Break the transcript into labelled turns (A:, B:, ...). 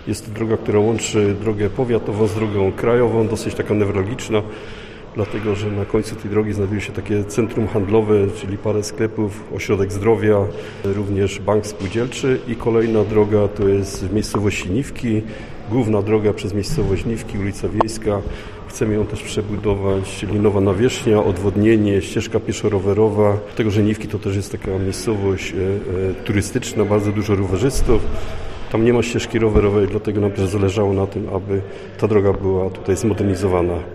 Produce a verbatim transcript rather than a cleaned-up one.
A: Jest to droga, która łączy drogę powiatową z drogą krajową, dosyć taka newralgiczna, dlatego że na końcu tej drogi znajduje się takie centrum handlowe, czyli parę sklepów, ośrodek zdrowia, również bank spółdzielczy i kolejna droga to jest miejscowość Niwki, główna droga przez miejscowość Niwki, ulica Wiejska. Chcemy ją też przebudować, czyli nowa nawierzchnia, odwodnienie, ścieżka pieszo-rowerowa. Dlatego, że Niwki to też jest taka miejscowość e, e, turystyczna, bardzo dużo rowerzystów. Tam nie ma ścieżki rowerowej, dlatego nam też zależało na tym, aby ta droga była tutaj zmodernizowana.